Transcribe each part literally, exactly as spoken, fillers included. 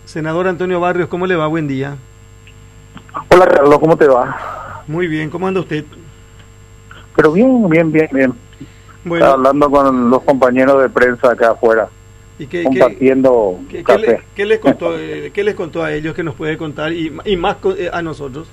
Senador Antonio Barrios, ¿cómo le va? Buen día. Hola Carlos, ¿cómo te va? Muy bien, ¿cómo anda usted? Pero bien, bien, bien, bien. Bueno. Estaba hablando con los compañeros de prensa acá afuera, ¿Y qué, compartiendo qué, qué, café. qué, le, qué les contó, eh, ¿Qué les contó a ellos que nos puede contar y, y más eh, a nosotros?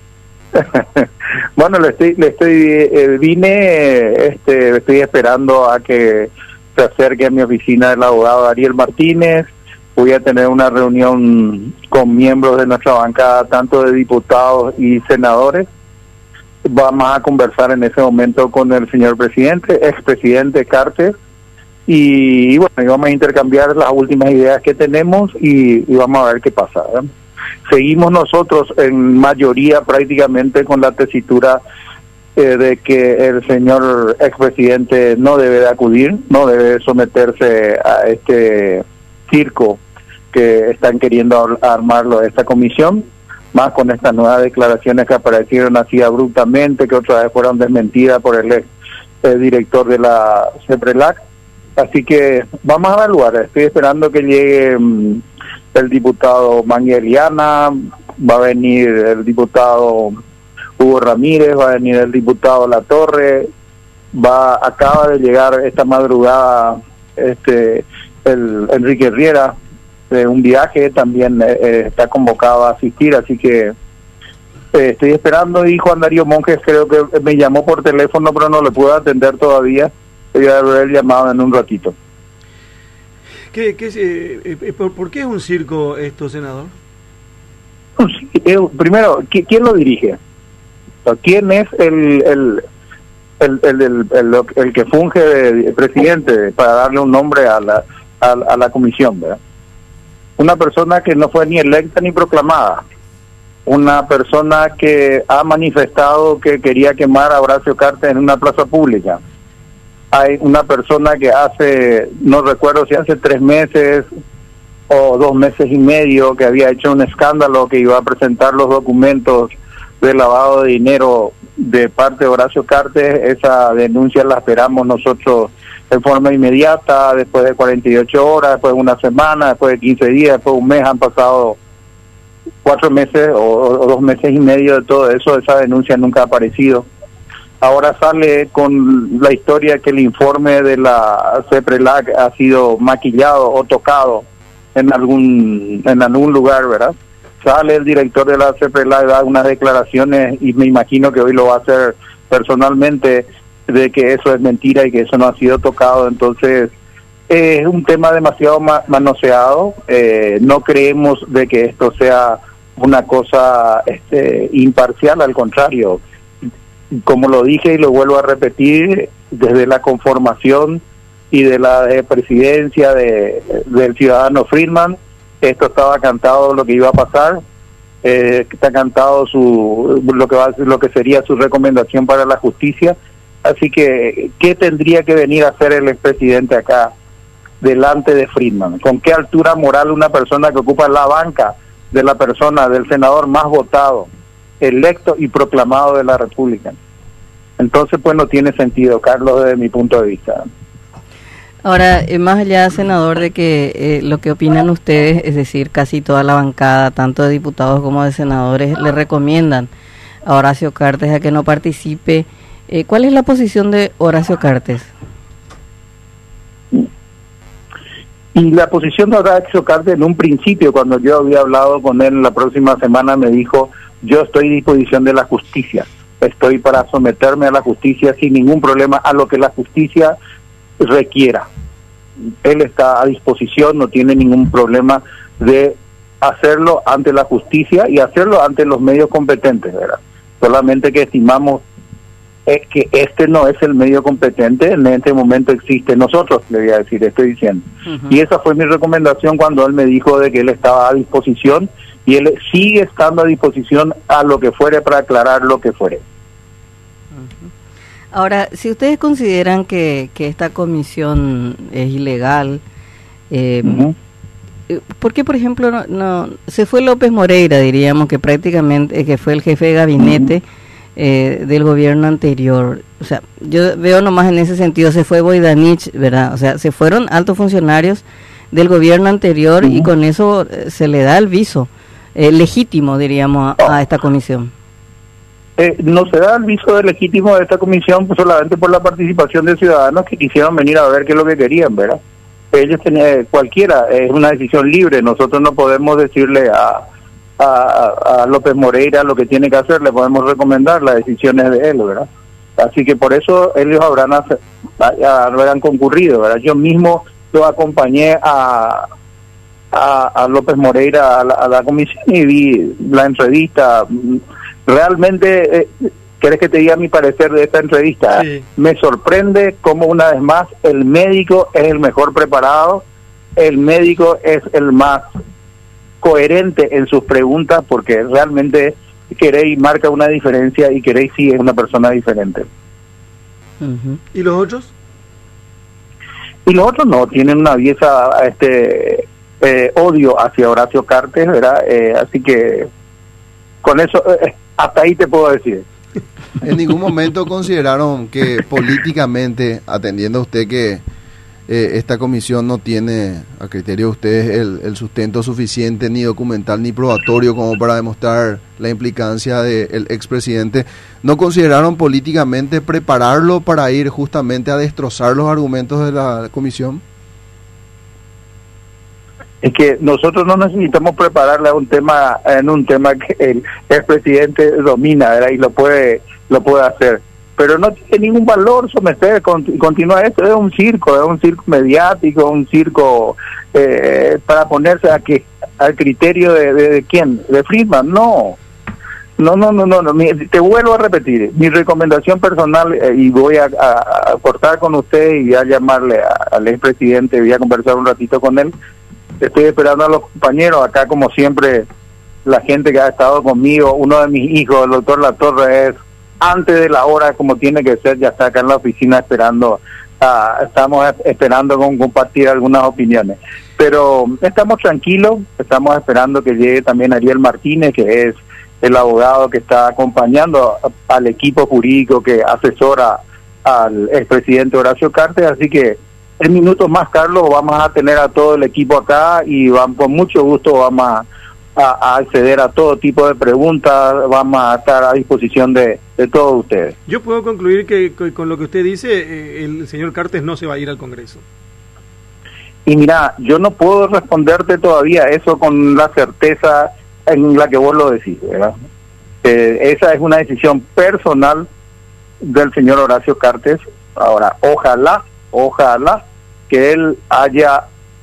Bueno, le estoy, le estoy, eh, vine, este, estoy esperando a que se acerque a mi oficina el abogado Ariel Martínez. Voy a tener una reunión con miembros de nuestra bancada, tanto de diputados y senadores. Vamos a conversar en ese momento con el señor presidente, expresidente Carter, y, y bueno, y vamos a intercambiar las últimas ideas que tenemos y, y vamos a ver qué pasa, ¿verdad? Seguimos nosotros en mayoría prácticamente con la tesitura eh, de que el señor expresidente no debe de acudir, no debe someterse a este circo que están queriendo armarlo esta comisión, más con estas nuevas declaraciones que aparecieron así abruptamente, que otra vez fueron desmentidas por el, ex, el director de la CEPRELAC. Así que vamos a evaluar, estoy esperando que llegue um, el diputado Mangueliana, va a venir el diputado Hugo Ramírez, va a venir el diputado Latorre, va acaba de llegar esta madrugada este el Enrique Riera de un viaje, también eh, está convocado a asistir, así que eh, estoy esperando. Y Juan Darío Monjes creo que me llamó por teléfono, pero no le puedo atender todavía. Voy a haber llamado en un ratito. ¿Qué, qué, eh, eh, por, ¿Por qué es un circo esto, senador? Sí, eh, primero, ¿quién lo dirige? O sea, ¿quién es el el el, el, el, el, el que funge de presidente para darle un nombre a la, a, a la comisión, ¿verdad? Una persona que no fue ni electa ni proclamada, una persona que ha manifestado que quería quemar a Horacio Cartes en una plaza pública. Hay una persona que hace, no recuerdo si hace tres meses o dos meses y medio, que había hecho un escándalo, que iba a presentar los documentos de lavado de dinero de parte de Horacio Cartes. Esa denuncia la esperamos nosotros en forma inmediata, después de cuarenta y ocho horas, después de una semana, después de quince días, después de un mes. Han pasado cuatro meses o, o dos meses y medio de todo eso. Esa denuncia nunca ha aparecido. Ahora sale con la historia que el informe de la CEPRELAC ha sido maquillado o tocado en algún en algún lugar, ¿verdad? Sale el director de la CEPRELAC, da unas declaraciones, y me imagino que hoy lo va a hacer personalmente, de que eso es mentira y que eso no ha sido tocado. Entonces eh, es un tema demasiado ma manoseado. Eh, no creemos de que esto sea una cosa este, imparcial, al contrario. Como lo dije y lo vuelvo a repetir, desde la conformación y de la de presidencia de, del ciudadano Friedman, esto estaba cantado lo que iba a pasar. Eh, está cantado su lo que va lo que sería su recomendación para la justicia. Así que, ¿qué tendría que venir a hacer el expresidente acá delante de Friedman? ¿Con qué altura moral una persona que ocupa la banca de la persona, del senador más votado, electo y proclamado de la República? Entonces, pues no tiene sentido, Carlos, desde mi punto de vista. Ahora, eh, más allá, senador, de que eh, lo que opinan ustedes, es decir, casi toda la bancada, tanto de diputados como de senadores, le recomiendan a Horacio Cartes a que no participe. Eh, ¿Cuál es la posición de Horacio Cartes? Y la posición de Horacio Cartes, en un principio, cuando yo había hablado con él la próxima semana, me dijo: yo estoy a disposición de la justicia, estoy para someterme a la justicia sin ningún problema, a lo que la justicia requiera. Él está a disposición, no tiene ningún problema de hacerlo ante la justicia y hacerlo ante los medios competentes, ¿verdad? Solamente que estimamos es que este no es el medio competente, en este momento existe nosotros, le voy a decir, estoy diciendo. Uh-huh. Y esa fue mi recomendación cuando él me dijo de que él estaba a disposición, y él sigue estando a disposición a lo que fuere para aclarar lo que fuere. Uh-huh. Ahora, si ustedes consideran que, que esta comisión es ilegal, eh, uh-huh. ¿por qué, por ejemplo, no, no se fue López Moreira, diríamos, que prácticamente que fue el jefe de gabinete uh-huh. eh, del gobierno anterior? O sea, yo veo nomás en ese sentido, se fue Boydanich, ¿verdad? O sea, se fueron altos funcionarios del gobierno anterior, uh-huh. y con eso se le da el viso eh, legítimo, diríamos, a, a esta comisión. Eh, no se da el viso de legítimo de esta comisión pues, solamente por la participación de ciudadanos que quisieron venir a ver qué es lo que querían, ¿verdad? Ellos tenían, cualquiera, es una decisión libre, nosotros no podemos decirle a, a, a López Moreira lo que tiene que hacer, le podemos recomendar las decisiones de él, ¿verdad? Así que por eso ellos habrán, habrán concurrido, ¿verdad? Yo mismo lo acompañé a, a, a López Moreira a la, a la comisión y vi la entrevista. Realmente, eh, ¿querés que te diga mi parecer de esta entrevista? Sí. Me sorprende cómo una vez más el médico es el mejor preparado, el médico es el más coherente en sus preguntas, porque realmente Querey marca una diferencia y Querey sí es una persona diferente. Uh-huh. ¿Y los otros? Y los otros no, tienen una vieja este eh, odio hacia Horacio Cartes, ¿verdad? Eh, así que con eso, eh, hasta ahí te puedo decir. ¿En ningún momento consideraron que políticamente, atendiendo a usted que eh, esta comisión no tiene, a criterio de ustedes, el, el sustento suficiente, ni documental, ni probatorio, como para demostrar la implicancia del expresidente, no consideraron políticamente prepararlo para ir justamente a destrozar los argumentos de la comisión? Es que nosotros no necesitamos prepararle a un tema, en un tema que el expresidente domina, ¿verdad? Y lo puede, lo puede hacer. Pero no tiene ningún valor someter, continúa esto, es un circo, es un circo mediático, un circo eh, para ponerse a que al criterio de, de, de quién, de Friedman, no. No, no, no, no, no. Mi, te vuelvo a repetir, mi recomendación personal, eh, y voy a, a, a cortar con usted y voy a llamarle a, al expresidente, voy a conversar un ratito con él. Estoy esperando a los compañeros, acá como siempre, la gente que ha estado conmigo, uno de mis hijos, el doctor Latorre, es antes de la hora como tiene que ser, ya está acá en la oficina esperando, uh, estamos esperando con compartir algunas opiniones. Pero estamos tranquilos, estamos esperando que llegue también Ariel Martínez, que es el abogado que está acompañando al equipo jurídico que asesora al expresidente Horacio Cartes, así que en minutos más, Carlos, vamos a tener a todo el equipo acá y vamos, con mucho gusto vamos a, a, a acceder a todo tipo de preguntas, vamos a estar a disposición de, de todos ustedes. Yo puedo concluir que, que con lo que usted dice, eh, el señor Cartes no se va a ir al Congreso. Y mira, yo no puedo responderte todavía eso con la certeza en la que vos lo decís, ¿verdad? Eh, esa es una decisión personal del señor Horacio Cartes. Ahora, ojalá, ojalá que él haya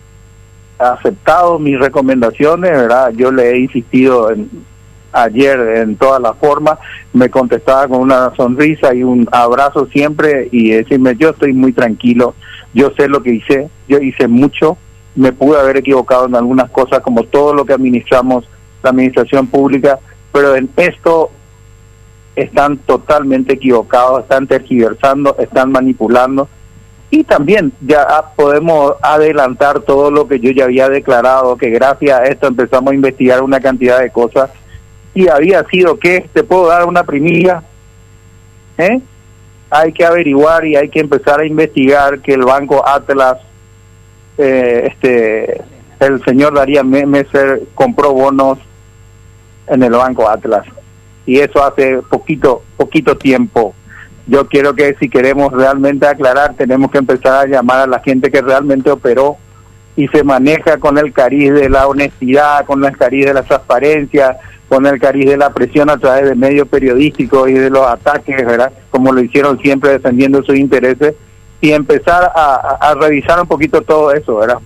aceptado mis recomendaciones, ¿verdad? Yo le he insistido en, ayer en todas las formas, me contestaba con una sonrisa y un abrazo siempre y decirme, yo estoy muy tranquilo, yo sé lo que hice, yo hice mucho, me pude haber equivocado en algunas cosas como todo lo que administramos la administración pública, pero en esto están totalmente equivocados, están tergiversando, están manipulando. Y también ya podemos adelantar todo lo que yo ya había declarado, que gracias a esto empezamos a investigar una cantidad de cosas, y había sido que, ¿te puedo dar una primicia? ¿Eh? Hay que averiguar y hay que empezar a investigar que el Banco Atlas, eh, este, el señor Darían Messer compró bonos en el Banco Atlas, y eso hace poquito, poquito tiempo. Yo quiero que si queremos realmente aclarar, tenemos que empezar a llamar a la gente que realmente operó y se maneja con el cariz de la honestidad, con el cariz de la transparencia, con el cariz de la presión a través de medios periodísticos y de los ataques, ¿verdad? Como lo hicieron siempre defendiendo sus intereses, y empezar a, a, a revisar un poquito todo eso, ¿verdad?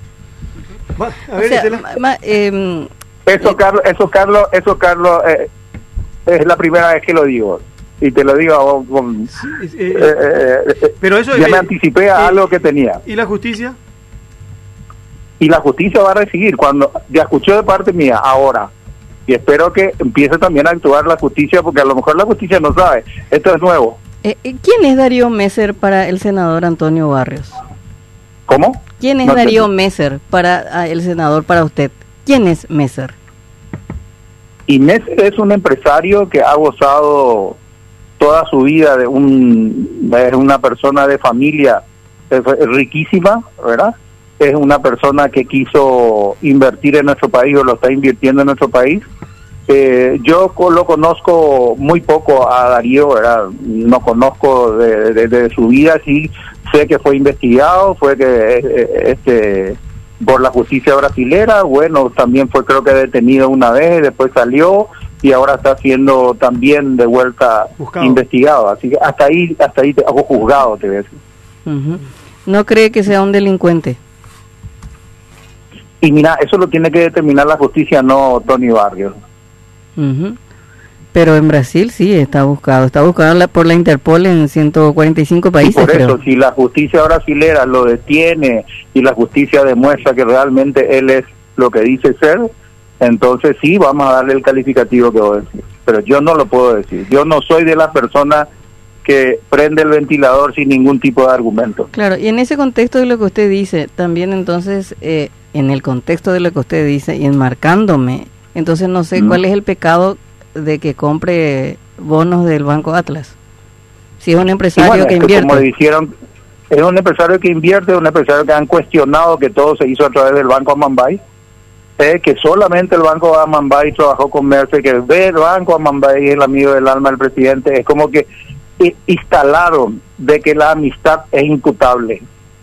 A ver, o sea, ma, ma, eh, eso, eh, Carlos, eso, Carlos, eso, Carlos, eh, es la primera vez que lo digo. Y te lo digo a vos, con, sí, eh, eh, eh, pero eso ya eh, me anticipé a eh, algo que tenía. ¿Y la justicia? Y la justicia va a recibir, cuando ya escuchó de parte mía, ahora, y espero que empiece también a actuar la justicia, porque a lo mejor la justicia no sabe, esto es nuevo. Eh, ¿Quién es Darío Messer para el senador Antonio Barrios? ¿Cómo? ¿Quién es no Darío te... Messer para el senador, para usted? ¿Quién es Messer? Y Messer es un empresario que ha gozado toda su vida de un de una persona de familia riquísima, ¿verdad? es una persona que quiso invertir en nuestro país o lo está invirtiendo en nuestro país. Eh, yo co- lo conozco muy poco a Darío, ¿verdad? No conozco de, de, de su vida, sí sé que fue investigado, fue que eh, este por la justicia brasilera, bueno, también fue creo que detenido una vez, después salió y ahora está siendo también de vuelta Buscado. investigado, así que hasta ahí, hasta ahí te hago juzgado, te voy a decir. Ujú. ¿No cree que sea un delincuente? Y mira, eso lo tiene que determinar la justicia, no Tony Barrios. Ujú. Pero en Brasil sí está buscado, está buscado la- por la Interpol en ciento cuarenta y cinco Y países, por eso, creo. si la justicia brasilera lo detiene y la justicia demuestra que realmente él es lo que dice ser, entonces sí, vamos a darle el calificativo que voy a decir. Pero yo no lo puedo decir. Yo no soy de las personas que prende el ventilador sin ningún tipo de argumento. Claro, y en ese contexto de lo que usted dice, también entonces, eh, en el contexto de lo que usted dice y enmarcándome, entonces no sé Mm. cuál es el pecado de que compre bonos del Banco Atlas. Si es un Y empresario bueno, que es invierte. como dijeron, es un empresario que invierte, un empresario que han cuestionado que todo se hizo a través del Banco Amambay, eh, que solamente el Banco Amambay trabajó con Mercer, que ve el Banco Amambay es el amigo del alma del presidente, es como que i- instalaron de que la amistad es imputable.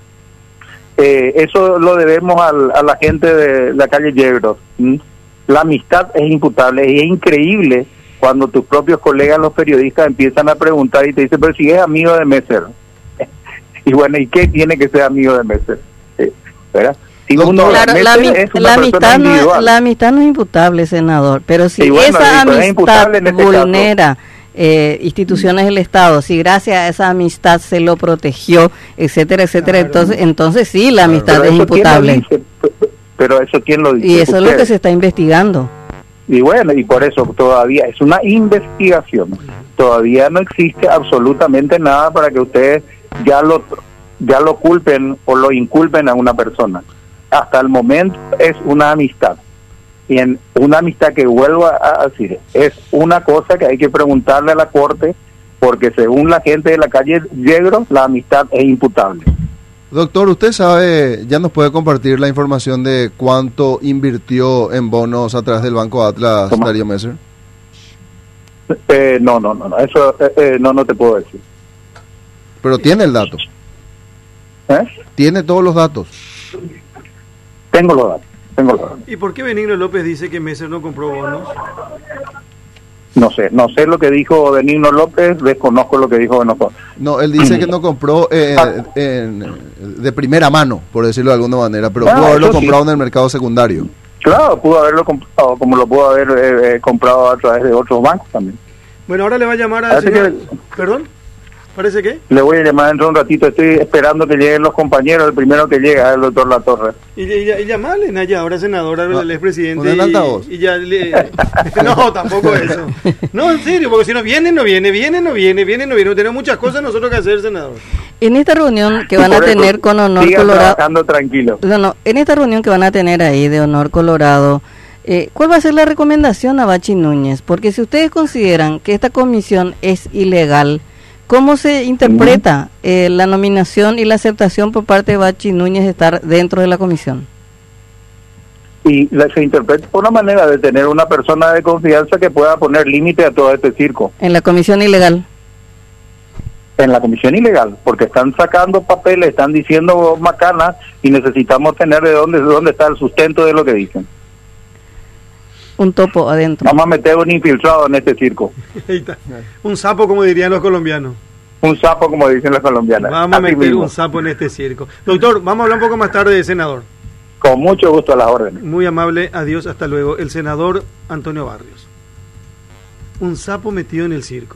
Eh, eso lo debemos al, a la gente de la calle Yegros. ¿m? La amistad es imputable y es increíble cuando tus propios colegas, los periodistas, empiezan a preguntar y te dicen, pero si es amigo de Messer. Y bueno, ¿y qué tiene que ser amigo de Messer? Eh, ¿verdad? Si Doctor, uno, Claro, la, Messer ami- es una la persona amistad no es, individual. la amistad no es imputable, senador, pero si Sí, bueno, esa sí, pero es amistad imputable en este vulnera eh, instituciones del Estado, si gracias a esa amistad se lo protegió, etcétera, etcétera, Claro. entonces entonces sí, la Claro. amistad Pero es eso, ¿quién lo imputable. dice? Pero eso, ¿quién lo dice? Y eso es lo que Ustedes. se está investigando. Y bueno, y por eso todavía es una investigación. Todavía no existe absolutamente nada para que ustedes ya lo ya lo culpen o lo inculpen a una persona. Hasta el momento es una amistad. Y en una amistad que vuelvo a, a decir, es una cosa que hay que preguntarle a la Corte, porque según la gente de la calle Yegros, la amistad es imputable. Doctor, ¿usted sabe, ya nos puede compartir la información de cuánto invirtió en bonos a través del Banco Atlas, ¿Cómo? Darío Messer? Eh, no, no, no, no, eso eh, eh, no, no te puedo decir. Pero tiene el dato, ¿Eh? tiene todos los datos. Tengo los datos, tengo los datos. ¿Y por qué Benigno López dice que Messer no compró bonos? No sé, no sé lo que dijo Benigno López, desconozco lo que dijo Benigno. No, él dice que no compró eh, en- de primera mano, por decirlo de alguna manera, pero Ah, pudo haberlo eso sí. comprado en el mercado secundario. Claro, pudo haberlo comprado, como lo pudo haber eh, eh, comprado a través de otros bancos también. Bueno, ahora le va a llamar al Parece señor... que- ¿Perdón? ¿Parece qué? Le voy a llamar dentro de un ratito, estoy esperando que lleguen los compañeros, el primero que llega es el doctor Latorre. Y, y, y llamarle, Naya, ahora senador, ahora No, el expresidente. pon el y- altavoz. Y, ya le... No, tampoco eso. No, en serio, porque si no viene, no viene, viene, no viene, viene, no viene. Tenemos muchas cosas nosotros que hacer, senador. En esta reunión que Y van a por eso, tener con Honor sigan Colorado, trabajando tranquilo. no, no, en esta reunión que van a tener ahí de Honor Colorado, eh, ¿cuál va a ser la recomendación a Bachi Núñez? Porque si ustedes consideran que esta comisión es ilegal, ¿cómo se interpreta eh, la nominación y la aceptación por parte de Bachi Núñez de estar dentro de la comisión? Y la- se interpreta por una manera de tener una persona de confianza que pueda poner límite a todo este circo. En la comisión ilegal. En la comisión ilegal, porque están sacando papeles, están diciendo macanas y necesitamos tener de dónde, de dónde está el sustento de lo que dicen. Un topo adentro. Vamos a meter un infiltrado en este circo. Ahí está. Un sapo, como dirían los colombianos. Un sapo, como dicen las colombianas. Vamos a Así meter mismo. un sapo en este circo. Doctor, vamos a hablar un poco más tarde de senador. Con mucho gusto a las órdenes. Muy amable, adiós, hasta luego. El senador Antonio Barrios. Un sapo metido en el circo.